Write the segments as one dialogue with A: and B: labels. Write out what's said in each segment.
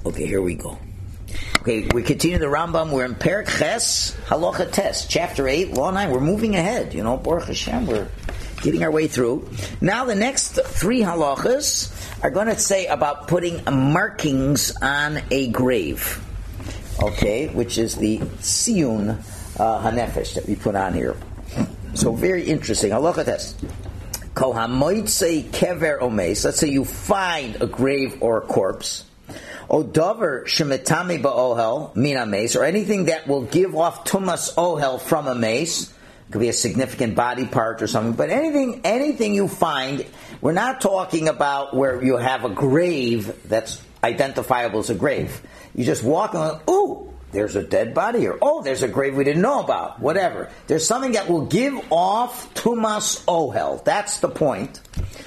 A: Okay, here we go. Okay, we continue the Rambam. We're in Perek Ches, Halacha Tes, Chapter 8, Law 9. We're moving ahead. Baruch Hashem, we're getting our way through. Now the next three halachas are going to say about putting markings on a grave. Okay, which is the Siyun Hanefesh that we put on here. So very interesting. Halacha Tes. Kol hamoitzei kever omes. Let's say you find a grave or a corpse. O davar shemetame ba'ohel mina mace, or anything that will give off tumas ohel from a mace. It could be a significant body part or something. But anything you find, we're not talking about where you have a grave that's identifiable as a grave. You just walk and ooh, there's a dead body, or oh, there's a grave we didn't know about. Whatever. There's something that will give off tumas ohel. That's the point.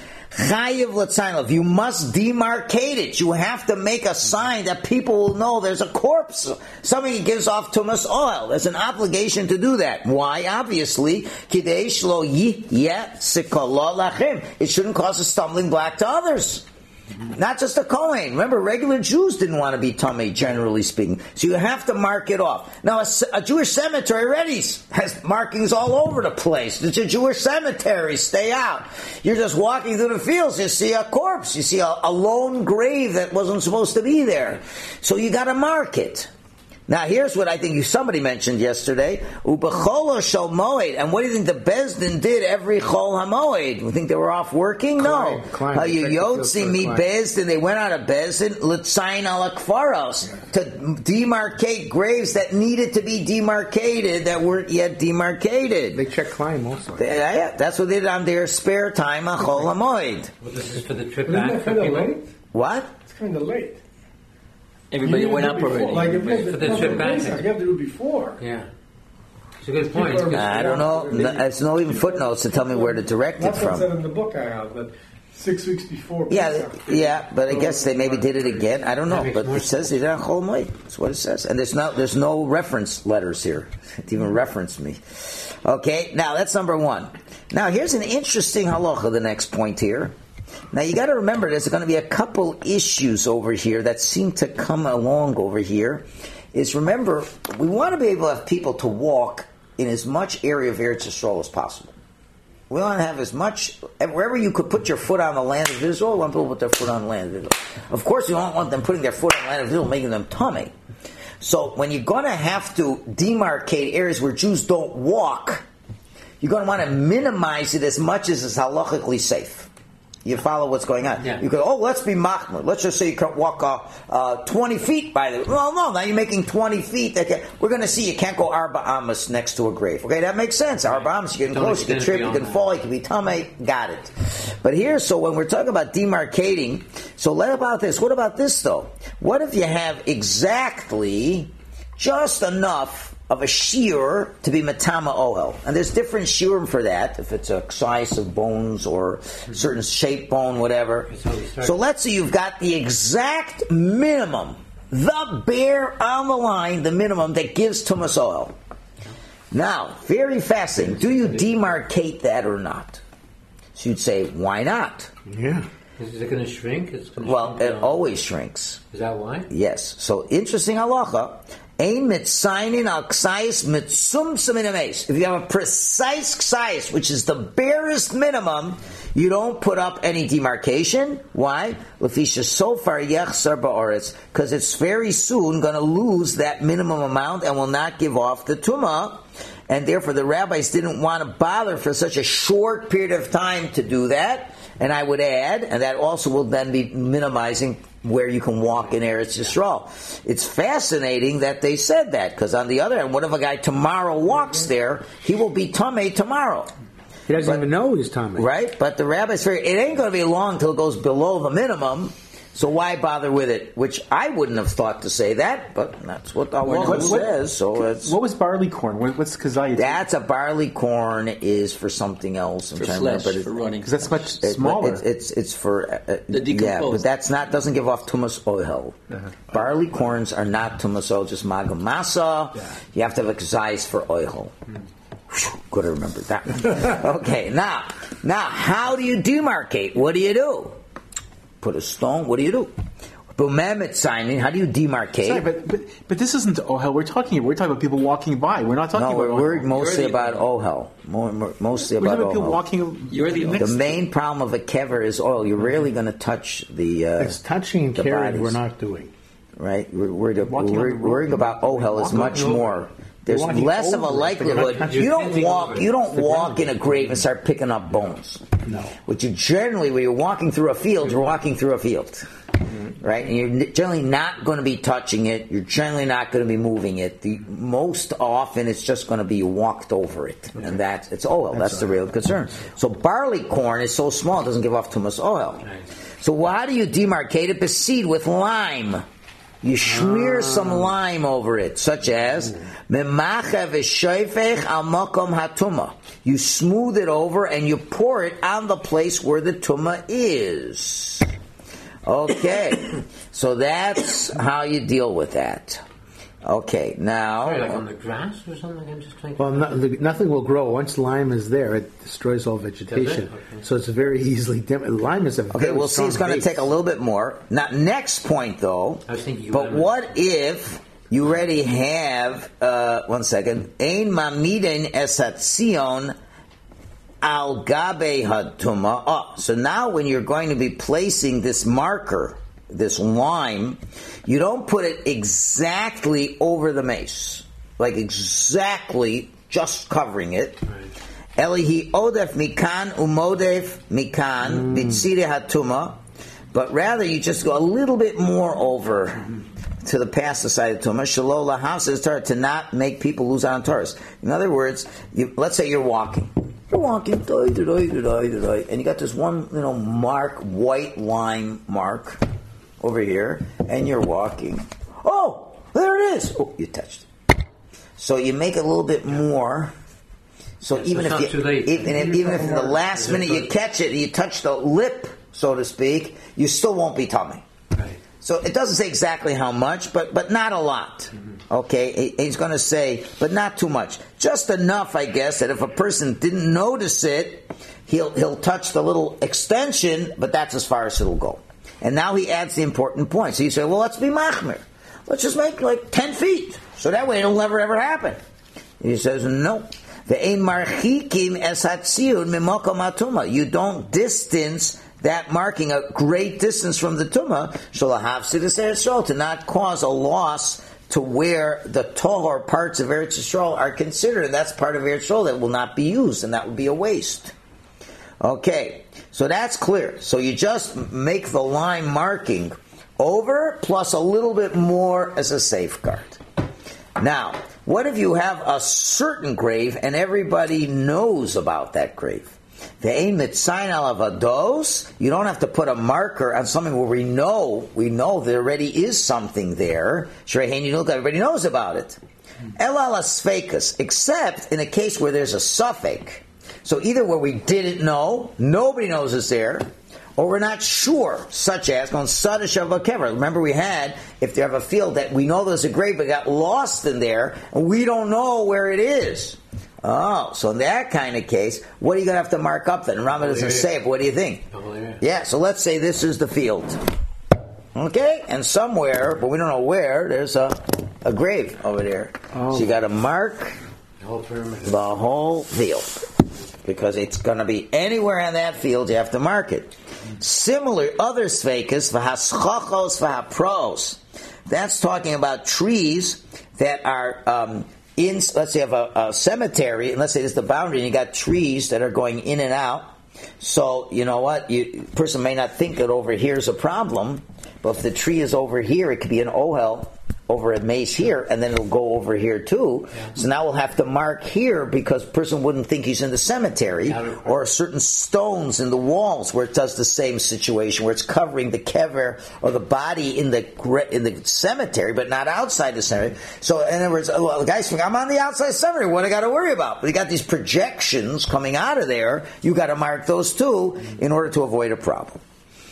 A: Chayiv l'tzaynov. You must demarcate it. You have to make a sign that people will know there's a corpse. Something gives off tumas ohel. There's an obligation to do that. Why? Obviously, kidei shlo yeh sikala lachem. It shouldn't cause a stumbling block to others. Not just a Kohen. Remember, regular Jews didn't want to be Tamei, generally speaking. So you have to mark it off. Now, a Jewish cemetery already has markings all over the place. It's a Jewish cemetery. Stay out. You're just walking through the fields. You see a corpse. You see a lone grave that wasn't supposed to be there. So you got to mark it. Now, here's what I think somebody mentioned yesterday. Ubecholo shel moed. And what do you think the Bezdin did every chol hamoed? You think they were off working? No. Yotzi mi Bezdin. They went out of Bezdin l'tzayin ala kfaros to demarcate graves that needed to be demarcated that weren't yet demarcated.
B: They checked Klein also.
A: That's what they did on their spare time on chol hamoed.
C: Well, this is for the trip back for people.
A: What?
D: It's kind of late.
C: Everybody went up already.
D: Like if
C: for the trip back.
D: You have to do it before.
C: Yeah. It's a good point.
A: I don't know. There's no even footnotes to tell me where to direct it from.
D: That's what I said in the book I have, that 6 weeks before.
A: Yeah, but I guess they maybe did it again. I don't know. But it says they did on Chol Moed. That's what it says. And there's no reference letters here to even reference me. Okay, now that's number one. Now here's an interesting halacha, the next point here. Now you got to remember there's going to be a couple issues over here that seem to come along over here. Is remember, we want to be able to have people to walk in as much area of Eretz Yisrael as possible. We want to have as much, wherever you could put your foot on the land of Israel, we want people to put their foot on the land of Israel. Of course, you don't want them putting their foot on the land of Israel, making them tummy. So when you're going to have to demarcate areas where Jews don't walk, you're going to want to minimize it as much as is halachically safe. You follow what's going on.
C: Yeah.
A: You go, let's be machmer. Let's just say you can walk 20 feet by the... Well, no, now you're making 20 feet. We're going to see you can't go arba amas next to a grave. Okay, that makes sense. Arba amas, you're getting close, you can trip, you can fall, you can be tamei. Got it. But here, so when we're talking about demarcating, so what about this? What about this, though? What if you have exactly just enough of a shear to be matama ohel, and there's different shiurim for that. If it's a size of bones or certain shape bone, whatever. So let's say you've got the exact minimum, the bare on the line, the minimum that gives tumas ohel. Now, very fascinating. Do you demarcate that or not? So you'd say, why not?
B: Yeah.
C: Is it going to shrink? It
A: always shrinks.
C: Is that why?
A: Yes. So interesting halacha. If you have a precise ksayis, which is the barest minimum, you don't put up any demarcation. Why? Because it's very soon going to lose that minimum amount and will not give off the tumah. And therefore the rabbis didn't want to bother for such a short period of time to do that. And I would add, and that also will then be minimizing where you can walk in Eretz Yisrael. It's fascinating that they said that, because on the other hand, what if a guy tomorrow walks there? He will be tamei tomorrow.
B: He doesn't even know he's tamei.
A: Right? But the rabbis figure it ain't going to be long till it goes below the minimum, so why bother with it? Which I wouldn't have thought to say that, but that's what our says. So it's,
B: what was barley corn? What's kazayit?
A: That's a barley corn is for something else.
C: For flesh, for running.
B: Because that's much smaller.
A: It's for
C: the decomposed.
A: but doesn't give off tumas ohel. Barley corns are not tumas ohel, just magam masa. Yeah. You have to have a kazayis for ohel. Good to remember that. Okay, now how do you demarcate? What do you do? Put a stone. What do you do? B'memit signing. How do you demarcate?
B: Sorry, but this isn't Ohel. We're talking about people walking by. We're not talking about.
A: No, we're
B: Ohel.
A: mostly about Ohel. Mostly
B: We're
A: about
B: talking about people
A: Ohel.
B: walking.
C: You're the
A: The main problem of a kever is oil. You're rarely going to touch the.
B: It's touching and
A: the
B: carrying.
A: bodies.
B: We're not doing.
A: Right, we're worried
B: Walking on the road.
A: worrying about Ohel is much more. There's
B: walking
A: less of a
B: over it, but you're not
A: likelihood.
B: touching
A: You
B: it.
A: don't walk. You don't
B: the
A: walk
B: ground.
A: in a grave and start picking up bones.
B: No.
A: Which you generally, when you're walking through a field, you're walking through a field, right? And you're generally not going to be touching it. You're generally not going to be moving it. The most often, it's just going to be walked over it, and it's oil. That's the real concern. So barley corn is so small, it doesn't give off too much oil. So how do you demarcate it? Beseed with lime. You smear some lime over it, such as memacha v'shoifech al makom hatuma. You smooth it over and you pour it on the place where the tumah is. Okay, so that's how you deal with that. Okay, now.
C: Sorry, like on the grass or something? I'm just trying to...
B: Well, nothing will grow once lime is there. It destroys all vegetation,
C: Okay.
B: so it's very easily. Lime is a
A: Okay,
B: very
A: we'll see. It's going to
B: base.
A: take a little bit more. Now, next point, though.
C: I was thinking
A: But what if you already have? 1 second. Ein mamiden esatzion al gabe hadtuma. Oh, so now when you're going to be placing this marker, this lime, you don't put it exactly over the mace, like exactly just covering it. Elihi odef mikan umodef mikan bitzire hatuma, but rather you just go a little bit more over to the past side of Tumah. Shalola house is to not make people lose out on Taurus. In other words, let's say you're walking. You're walking, and you got this one, mark, white lime mark over here, and you're walking. Oh, there it is. Oh, you touched it. So you make it a little bit more. So even if in the last minute you catch it, you touch the lip, so to speak, you still won't be tummy.
C: Right.
A: So it doesn't say exactly how much, but not a lot. Okay, he's going to say, but not too much, just enough, I guess, that if a person didn't notice it, he'll touch the little extension, but that's as far as it'll go. And now he adds the important point. So you say, well, let's be machmir. Let's just make like 10 feet. So that way it'll never ever happen. He says, no. You don't distance that marking a great distance from the tumah, to not cause a loss to where the tahor parts of Eretz Yisrael are considered. And that's part of Eretz Yisrael that will not be used, and that would be a waste. Okay, so that's clear. So you just make the line marking over plus a little bit more as a safeguard. Now, what if you have a certain grave and everybody knows about that grave? You don't have to put a marker on something where we know there already is something there. Everybody knows about it. Except in a case where there's a suffix. So either where we didn't know, nobody knows it's there, or we're not sure, such as on Sadish of a kever. Remember we had, if they have a field that we know there's a grave but got lost in there, and we don't know where it is. Oh, so in that kind of case, what are you going to have to mark up then? Rama doesn't say it, but what do you think? Yeah, so let's say this is the field. Okay? And somewhere, but we don't know where, there's a grave over there. So you got to mark the whole field. Because it's going to be anywhere on that field, you have to mark it. Similar, other sveikas, v'haschachos v'hapros. That's talking about trees that are let's say you have a cemetery, and let's say this is the boundary, and you got trees that are going in and out. So, you know what? Person may not think that over here is a problem, but if the tree is over here, it could be an ohel over a mace here, and then it'll go over here too. Yeah. So now we'll have to mark here because person wouldn't think he's in the cemetery, or certain stones in the walls where it does the same situation, where it's covering the kever or the body in the cemetery, but not outside the cemetery. So in other words, the guys think, I'm on the outside cemetery, what do I got to worry about? But you got these projections coming out of there, you got to mark those too in order to avoid a problem.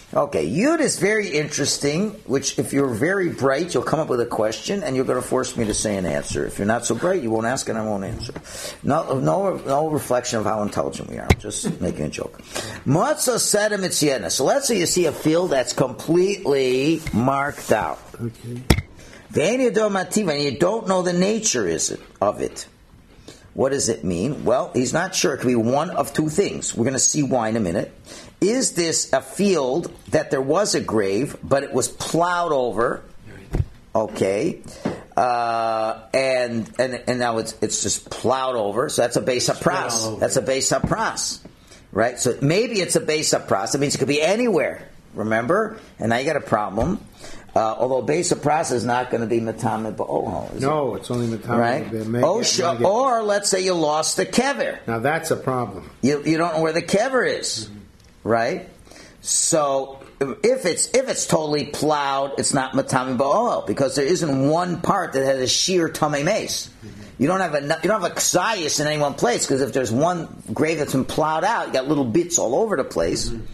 A: Okay, Yud is very interesting, which if you're very bright, you'll come up with a question and you're going to force me to say an answer. If you're not so bright, you won't ask and I won't answer. No reflection of how intelligent we are. I'm just making a joke. Matzah sedem etziena. So let's say you see a field that's completely marked out.
E: Okay.
A: And you don't know the nature of it. What does it mean? Well, he's not sure. It could be one of two things. We're going to see why in a minute. Is this a field that there was a grave, but it was plowed over? Okay. And now it's just plowed over. So that's a beis hapras. That's a beis hapras. Right? So maybe it's a beis hapras. That means it could be anywhere. Remember? And now you got a problem. Although beis hapras is not going to be matame ba'ohel.
E: No, it's only matame.
A: Right? Or let's say you lost the kever.
E: Now that's a problem.
A: You don't know where the kever is. Mm-hmm. Right? So if it's totally plowed, it's not matame ba'ohel because there isn't one part that has a sheer tamei mace. Mm-hmm. You don't have a ksayis in any one place because if there's one grave that's been plowed out, you got little bits all over the place. Mm-hmm.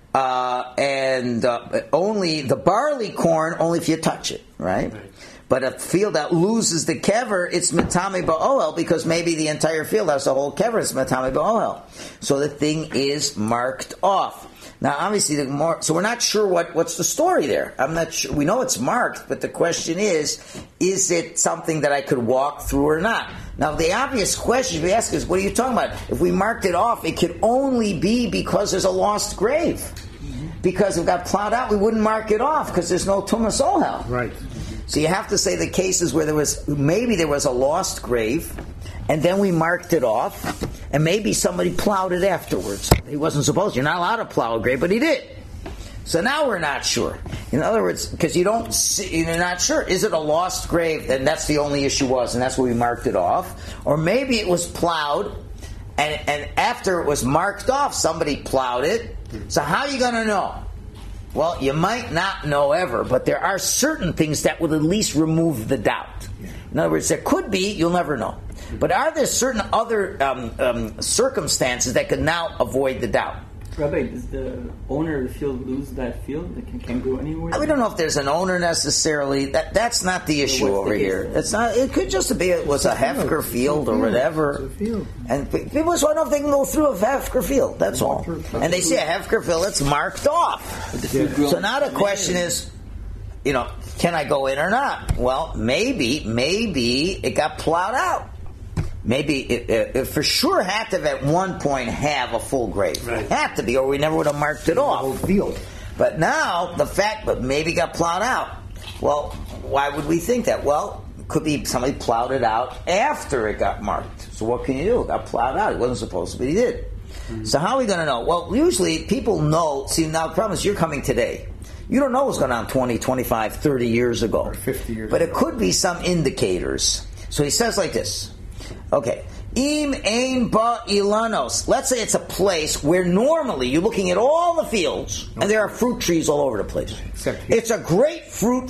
A: Only the barley corn, only if you touch it, right? But a field that loses the kever, it's matame ba'ohel because maybe the entire field has the whole kever. It's matame ba'ohel. So the thing is marked off. Now, obviously, so we're not sure what's the story there. I'm not sure. We know it's marked, but the question is it something that I could walk through or not? Now, the obvious question we ask is, what are you talking about? If we marked it off, it could only be because there's a lost grave. Because if it got plowed out, we wouldn't mark it off because there's no tumas ohel.
E: Right.
A: So you have to say the cases where there was a lost grave, and then we marked it off, and maybe somebody plowed it afterwards. He wasn't supposed to. You're not allowed to plow a grave, but he did. So now we're not sure. In other words, because you're not sure. Is it a lost grave? And that's the only issue was, and that's where we marked it off. Or maybe it was plowed, and after it was marked off, somebody plowed it. So how are you going to know? Well, you might not know ever, but there are certain things that would at least remove the doubt. In other words, there could be, you'll never know. But are there certain other circumstances that could now avoid the doubt?
F: Rabbi, does the owner of the field lose that field? It can't go anywhere?
A: We don't know if there's an owner necessarily. That's not the issue over here. It's not. It could just be it was a hefker field or whatever.
E: It's a field.
A: And people just want to know if they can go through a hefker field. That's all. And they see a hefker field, it's marked off. So now the question is, can I go in or not? Well, maybe it got plowed out. Maybe it for sure had to at one point have a full grave. Right. It had to be, or we never would have marked it off.
E: The whole field.
A: But now, but maybe it got plowed out. Well, why would we think that? Well, it could be somebody plowed it out after it got marked. So what can you do? It got plowed out. It wasn't supposed to, but he did. Mm-hmm. So how are we going to know? Well, usually people know. See, now the problem is you're coming today. You don't know what's going on 20, 25, 30 years ago.
E: Or 50 years
A: But
E: ago.
A: it could be some indicators. So he says like this. Okay. Im ein ba ilanos. Let's say it's a place where normally you're looking at all the fields and there are fruit trees all over the place. It's a great fruit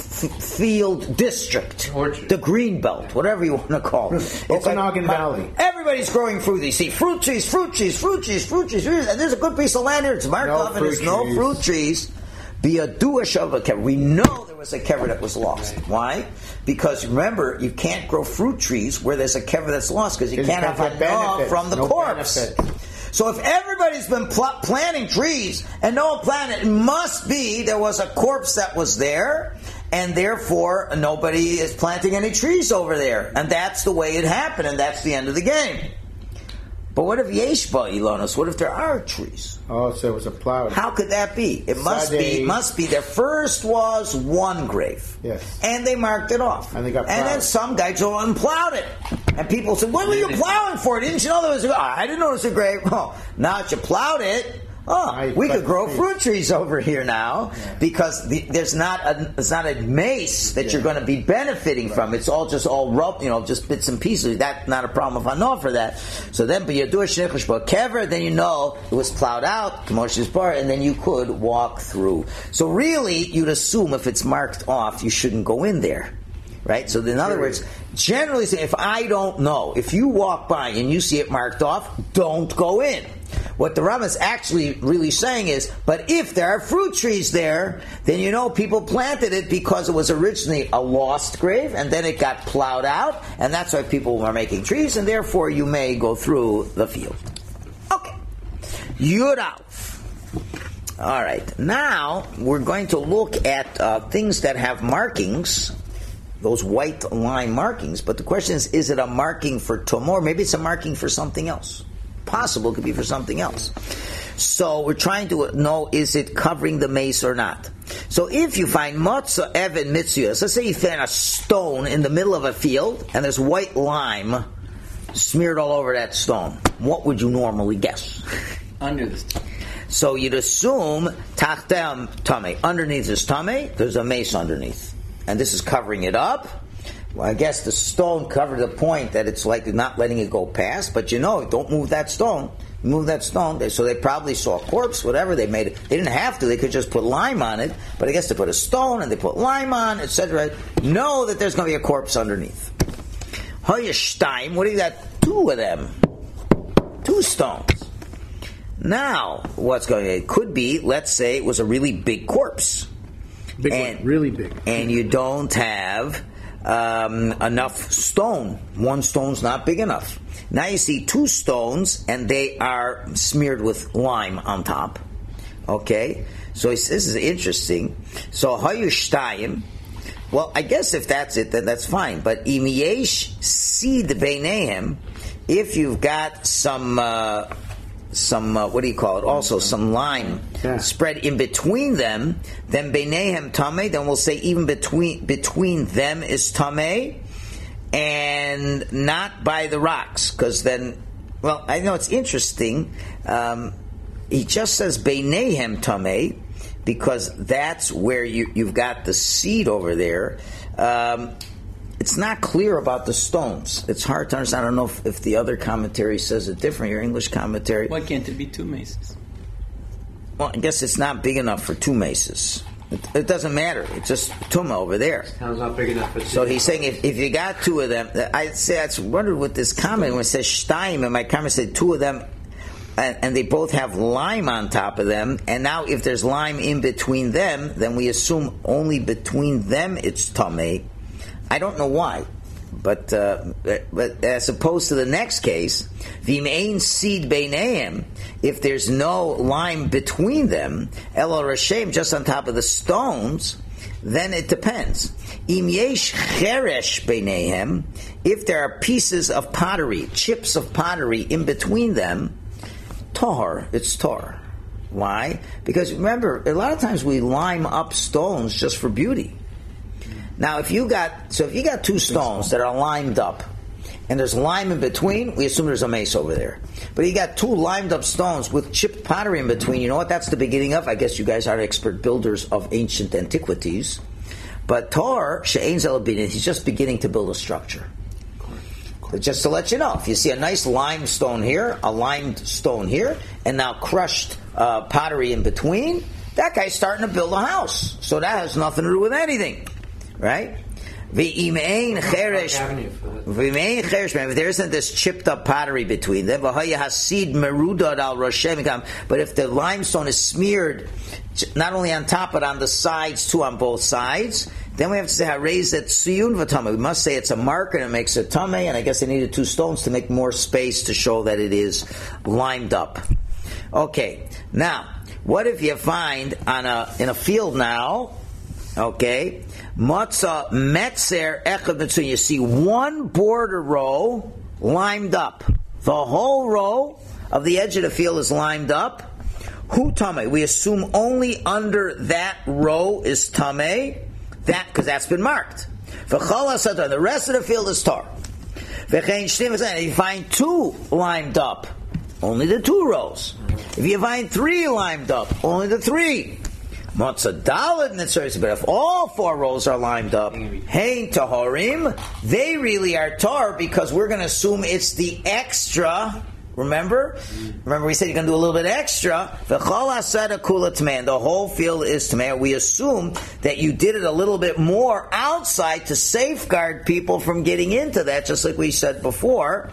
A: field district.
C: Orchard.
A: The green belt, whatever you want to call it.
E: Okanagan Valley.
A: Everybody's growing fruit. You see fruit trees, and there's a good piece of land here. It's marked off and there's no fruit trees. Be a duash of a kever. We know there was a kever that was lost. Right. Why? Because remember, you can't grow fruit trees where there's a kever that's lost because you can't have enough from the corpse. Benefit. So if everybody's been planting trees and no one planted, it must be there was a corpse that was there, and therefore nobody is planting any trees over there. And that's the way it happened, and that's the end of the game. But what if Yeshba Ilonos? What if there are trees?
E: Oh, so it was a plowed.
A: How could that be? It must be. There first was one grave.
E: Yes.
A: And they marked it off.
E: And they got plowed.
A: And then some guy drove and plowed it. And people said, what were you plowing for? Didn't you know there was a grave? I didn't know there was a grave. Oh, now that you plowed it, we could grow fruit trees over here now because there's not a mace that you're going to be benefiting from. It's all just just bits and pieces. That's not a problem if I know for that. So then, but you do a shnichush kever, then you know it was plowed out, Moshe's bar, and then you could walk through. So really, you'd assume if it's marked off, you shouldn't go in there. Right? So in other words, generally, if I don't know, if you walk by and you see it marked off, don't go in. What the Rambam is actually really saying is, but if there are fruit trees there, then you know people planted it because it was originally a lost grave, and then it got plowed out, and that's why people were making trees, and therefore you may go through the field. Okay. Yud Aleph. All right. Now we're going to look at things that have markings, those white line markings. But the question is it a marking for tumor? Maybe it's a marking for something else. Possible, it could be for something else. So we're trying to know, is it covering the mace or not? So if you find matzah even mitzuyas, let's say you find a stone in the middle of a field and there's white lime smeared all over that stone, what would you normally guess?
F: Under the stone.
A: So you'd assume tachtem tameh. Underneath is tameh, there's a mace underneath. And this is covering it up. Well, I guess the stone covered the point that it's like not letting it go past, but don't move that stone. Move that stone. So they probably saw a corpse, whatever. They made it. They didn't have to. They could just put lime on it. But I guess they put a stone and they put lime on, etc. Know that there's going to be a corpse underneath. Hoyeshtaim, what do you got? 2 of them. 2 stones. Now, what's going on? It could be, let's say it was a really big corpse.
E: Big one, really big.
A: And you don't have enough stone. 1 stone's not big enough. Now you see 2 stones, and they are smeared with lime on top. Okay? So this is interesting. So, hayushtayim. Well, I guess if that's it, then that's fine. But im yesh seed beinehem, if you've got some what do you call it? Also some lime spread in between them, then beinehem tameh. Then we'll say even between them is tameh, and not by the rocks, because then, well, I know it's interesting. He just says beinehem tameh because that's where you've got the seed over there. It's not clear about the stones. It's hard to understand. I don't know if the other commentary says it different, your English commentary.
F: Why can't it be 2 maces?
A: Well, I guess it's not big enough for 2 maces. It doesn't matter. It's just tumah over there.
C: Sounds not big enough for 2.
A: So he's saying if you got 2 of them, I wondered with this comment when it says shtaim, and my comment said 2 of them, and they both have lime on top of them, and now if there's lime in between them, then we assume only between them it's tameh. I don't know why, but as opposed to the next case, v'im ein seed beinehem, if there's no lime between them, elo rashem, just on top of the stones, then it depends. Im yesh cheresh beinehem, if there are pieces of pottery, chips of pottery in between them, tor, it's tor. Why? Because remember, a lot of times we lime up stones just for beauty. Now, if you got 2 stones that are limed up, and there's lime in between, we assume there's a mace over there. But you got 2 limed up stones with chipped pottery in between. You know what that's the beginning of? I guess you guys are expert builders of ancient antiquities. But Tor, she'ein zelabinin, he's just beginning to build a structure. Just to let you know, if you see a nice limestone here, a limed stone here, and now crushed pottery in between, that guy's starting to build a house. So that has nothing to do with anything. Right? If there isn't this chipped up pottery between them, but if the limestone is smeared not only on top but on the sides too, on both sides, then we have to say raise that siyun v'tameh. We must say it's a marker and it makes a tameh, and I guess they needed 2 stones to make more space to show that it is limed up. Okay, now what if you find in a field now? Okay, matzah metzer echad mitzuyah. You see 1 border row limed up. The whole row of the edge of the field is limed up. Hu tameh. We assume only under that row is tameh. That because that's been marked. The rest of the field is tar. If you find 2 limed up, only the 2 rows. If you find 3 limed up, only the 3. Matzah daled nitzur, but if all 4 rows are limed up, hein tahorim, they really are tar because we're going to assume it's the extra Remember? Remember we said you're going to do a little bit extra. The whole field is tameh. We assume that you did it a little bit more outside to safeguard people from getting into that, just like we said before.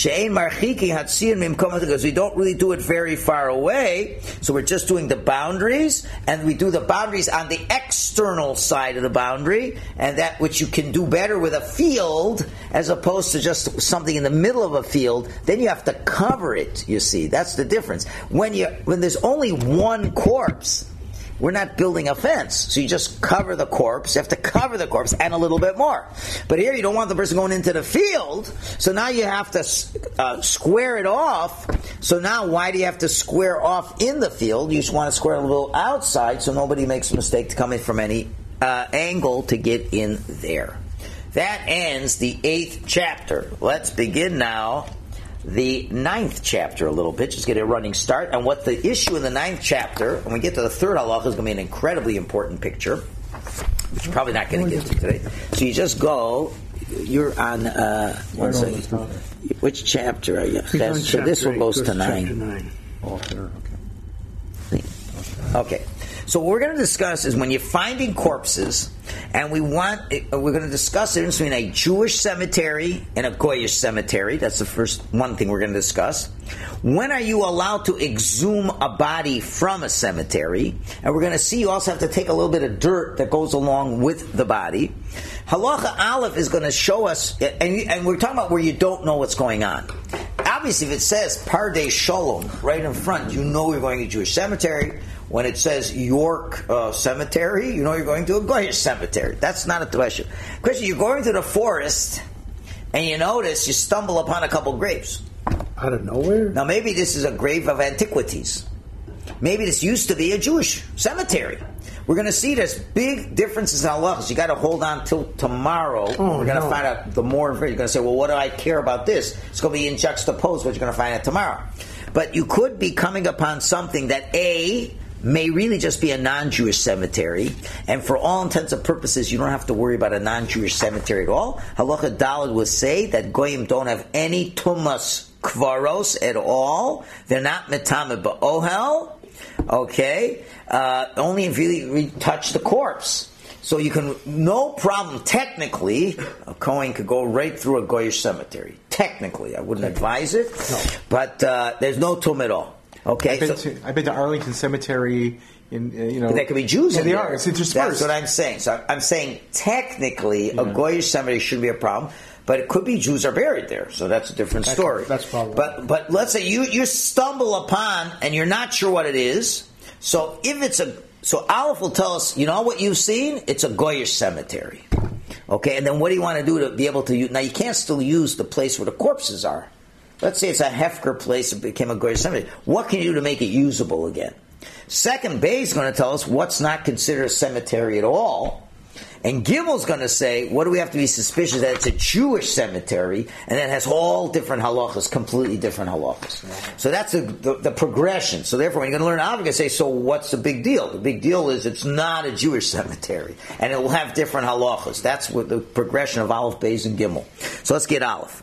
A: Because we don't really do it very far away, so we're just doing the boundaries, and we do the boundaries on the external side of the boundary, and that which you can do better with a field as opposed to just something in the middle of a field. Then you have to cover it, you see. That's the difference. When there's only one corpse, we're not building a fence. So you just cover the corpse. You have to cover the corpse and a little bit more. But here you don't want the person going into the field, so now you have to square it off. So now why do you have to square off in the field? You just want to square a little outside so nobody makes a mistake to come in from any angle to get in there. That ends the 8th chapter. Let's begin now the 9th chapter a little bit, just get a running start. And what the issue in the 9th chapter, when we get to the 3rd halacha, is going to be an incredibly important picture, which you're probably not going to get to today. So you just go, you're on, one second. Which chapter are you? So this one goes to 9. Okay. So what we're going to discuss is when you're finding corpses, and we're going to discuss the difference between a Jewish cemetery and a Goyish cemetery. That's the first one thing we're going to discuss. When are you allowed to exhume a body from a cemetery? And we're going to see you also have to take a little bit of dirt that goes along with the body. Halacha Aleph is going to show us, and we're talking about where you don't know what's going on. Obviously, if it says Pardei Shalom right in front, you know you're going to a Jewish cemetery. When it says York Cemetery, you know you're going to a Goyish cemetery. That's not a question. Question, you're going to the forest, and you notice you stumble upon a couple graves.
E: Out of nowhere?
A: Now maybe this is a grave of antiquities. Maybe this used to be a Jewish cemetery. We're going to see there's big differences in halachas. You got to hold on till tomorrow. We're going to find out the more information. You're going to say, well, what do I care about this? It's going to be in juxtaposed what you're going to find out tomorrow. But you could be coming upon something that may really just be a non-Jewish cemetery, and for all intents and purposes, you don't have to worry about a non-Jewish cemetery at all. Halacha Daled will say that Goyim don't have any tumas kvaros at all. They're not metame ba'ohel. Okay? Only if you touch the corpse. So you can, no problem, technically, a Kohen could go right through a Goyish cemetery. Technically. I wouldn't advise it, but there's no tum at all. Okay,
B: I've been to Arlington Cemetery. But
A: there could be Jews in
B: they
A: there.
B: Are. It's interspersed.
A: That's what I'm saying. So I'm saying technically a Goyish cemetery shouldn't be a problem, but it could be Jews are buried there. So that's a different story.
E: That's probably.
A: But let's say you stumble upon and you're not sure what it is. So if so Aleph will tell us, you know what you've seen? It's a Goyish cemetery. Okay, and then what do you want to do to be able to use? Now you can't still use the place where the corpses are. Let's say it's a Hefker place that became a Goyish cemetery. What can you do to make it usable again? Second base is going to tell us what's not considered a cemetery at all. And Gimel's going to say, what do we have to be suspicious that it's a Jewish cemetery, and that has all different halachas, completely different halachas. So that's the progression. So therefore, when you're going to learn Aleph, you're going to say, so what's the big deal? The big deal is it's not a Jewish cemetery, and it will have different halachas. That's what the progression of Aleph, Beis, and Gimel. So let's get Aleph.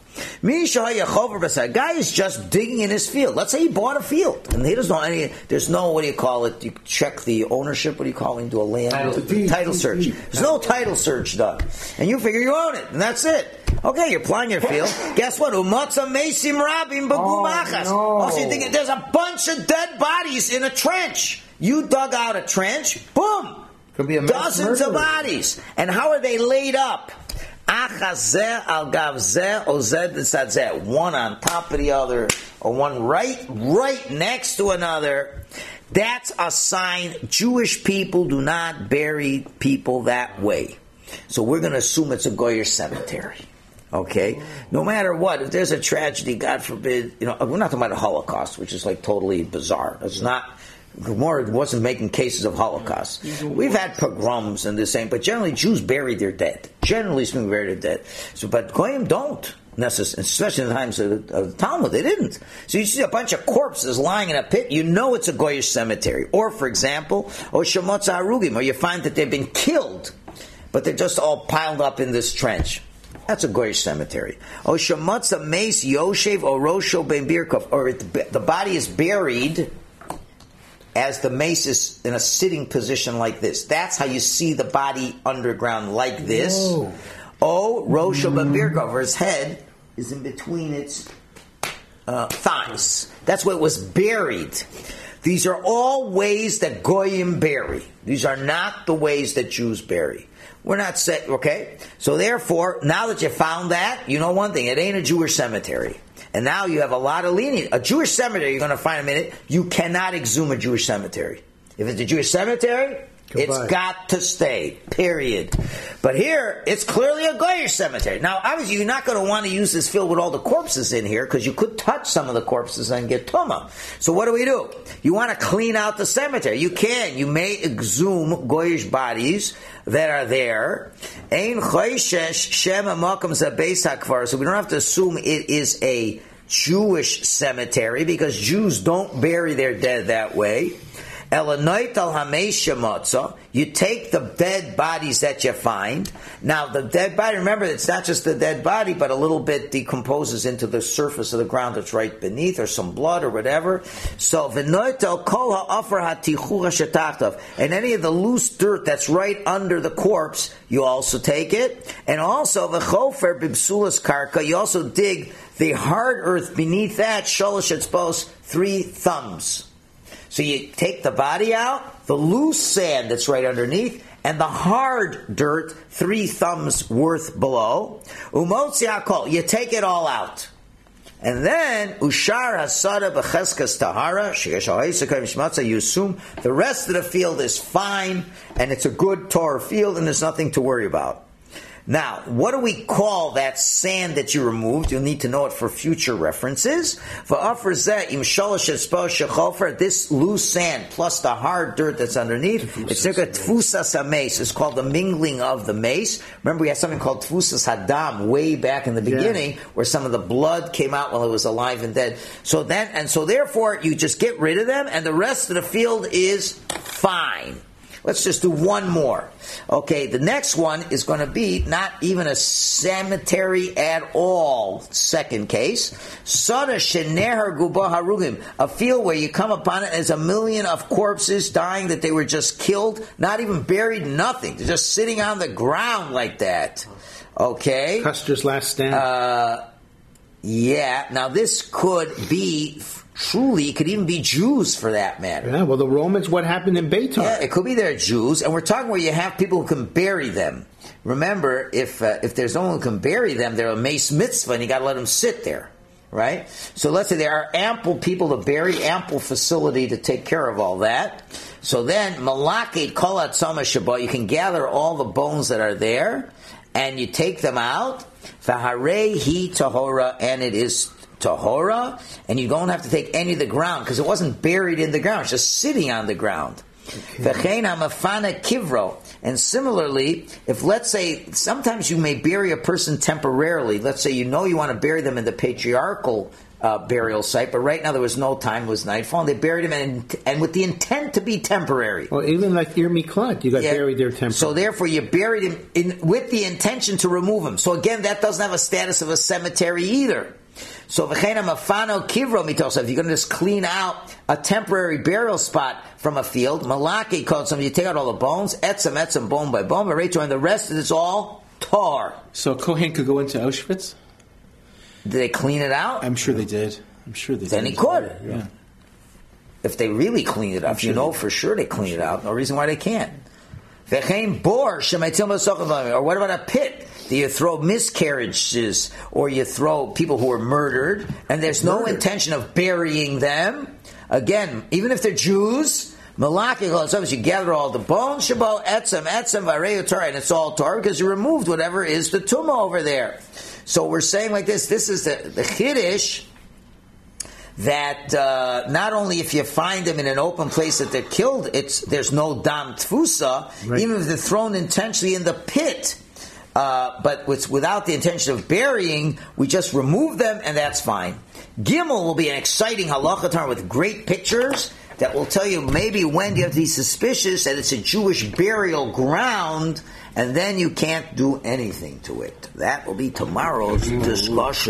A: A guy is just digging in his field. Let's say he bought a field, and he doesn't know any. There's no, what do you call it? You check the ownership. What do you call it? You do a land title search. There's no title search done, and you figure you own it, and that's it. Okay, you're plowing your field. Guess what? Umatza mesim rabim b'gumachas. Also, you think there's a bunch of dead bodies in a trench. You dug out a trench. Boom.
E: Could be a
A: dozens of bodies, and how are they laid up? One on top of the other, or one right next to another. That's a sign Jewish people do not bury people that way. So we're going to assume it's a Goyish cemetery. Okay? No matter what, if there's a tragedy, God forbid, we're not talking about the Holocaust, which is like totally bizarre. It's not. Gemara wasn't making cases of Holocaust. We've had pogroms and the same, but generally Jews bury their dead. Generally speaking, bury their dead. So, but Goyim don't necessarily, especially in the times of the Talmud, they didn't. So you see a bunch of corpses lying in a pit, you know it's a Goyish cemetery. Or, for example, Shemotza Harugim, or you find that they've been killed, but they're just all piled up in this trench. That's a Goyish cemetery. O Shematza Meis Yoshev O Rosho Ben Birkov, or the body is buried as the mace is in a sitting position like this. That's how you see the body underground, like this.
E: Whoa.
A: O Rosho Ben Birkov, or his head is in between its thighs. That's where it was buried. These are all ways that Goyim bury. These are not the ways that Jews bury. We're not set, okay? So therefore, now that you found that, you know one thing, it ain't a Jewish cemetery. And now you have a lot of lenient. A Jewish cemetery, you're going to find in a minute, you cannot exhume a Jewish cemetery. If it's a Jewish cemetery, it's got to stay, period. But here, it's clearly a Goyish cemetery. Now, obviously, you're not going to want to use this field with all the corpses in here, because you could touch some of the corpses and get tumah. So what do? You want to clean out the cemetery. You can. You may exhume Goyish bodies that are there. Ein choishesh shem hamakom zabeis hakvar. So we don't have to assume it is a Jewish cemetery, because Jews don't bury their dead that way. You take the dead bodies that you find. Now, the dead body, remember, it's not just the dead body, but a little bit decomposes into the surface of the ground that's right beneath, or some blood or whatever. So, and any of the loose dirt that's right under the corpse, you also take it. And also, you also dig the hard earth beneath that, sholosh etzbos, 3 thumbs. So you take the body out, the loose sand that's right underneath, and the hard dirt 3 thumbs worth below. Umotzi hakol, you take it all out. And then, ushar hasada b'cheskas tahara, shegesh ha'isakayim shmatza, you assume the rest of the field is fine, and it's a good Torah field, and there's nothing to worry about. Now, what do we call that sand that you removed? You'll need to know it for future references. This loose sand plus the hard dirt that's underneath, it's like a tfusas mace. It's called the mingling of the mace. Remember, we had something called tfusas hadam way back in the beginning, where some of the blood came out while it was alive and dead. So therefore, you just get rid of them, and the rest of the field is fine. Let's just do one more. Okay, the next one is going to be not even a cemetery at all. Second case. Sada sheneher guba harugim. A field where you come upon it, there's 1 million of corpses dying that they were just killed, not even buried, nothing. They're just sitting on the ground like that. Okay?
E: Custer's last stand.
A: Yeah, now this could be... Truly, it could even be Jews for that matter.
E: Yeah, well, the Romans, what happened in Beitar?
A: Yeah, it could be they're Jews, and we're talking where you have people who can bury them. Remember, if there's no one who can bury them, they're a mace mitzvah, and you got to let them sit there, right? So let's say there are ample people to bury, ample facility to take care of all that. So then, malakit kolat sama shabbat, you can gather all the bones that are there, and you take them out. V'harei hi tahora, and it is tahora, and you don't have to take any of the ground, because it wasn't buried in the ground, it's just sitting on the ground. Kivro. And similarly, if let's say, sometimes you may bury a person temporarily, let's say you want to bury them in the patriarchal burial site, but right now there was no time, it was nightfall, and they buried him, and with the intent to be temporary.
E: Well, even like Ir Miklat, you got buried there temporarily.
A: So therefore you buried him with the intention to remove him. So again, that doesn't have a status of a cemetery either. So v'chein mafano kivro mitosa. If you're going to just clean out a temporary burial spot from a field, malaki called some. You take out all the bones, etzem bone by bone, and the rest is all tar.
B: So Kohen could go into Auschwitz?
A: Did they clean it out?
B: I'm sure they did.
A: Then he could.
B: Yeah.
A: If they really cleaned it up, for sure they cleaned it out. No reason why they can't. V'chein bor shemaitil masochavim. Or what about a pit? Do you throw miscarriages, or you throw people who are murdered, and there's no intention of burying them? Again, even if they're Jews, malaki, you gather all the bones, shabo, etzem, vareyu Torah, and it's all Torah, because you removed whatever is the tumah over there. So we're saying like this is the Chiddush, that not only if you find them in an open place that they're killed, there's no dam tfusa, even if they're thrown intentionally in the pit. But without the intention of burying, we just remove them, and that's fine. Gimel will be an exciting halacha Torah with great pictures. that will tell you maybe when you have to be suspicious that it's a Jewish burial ground, and then you can't do anything to it. That will be tomorrow's discussion.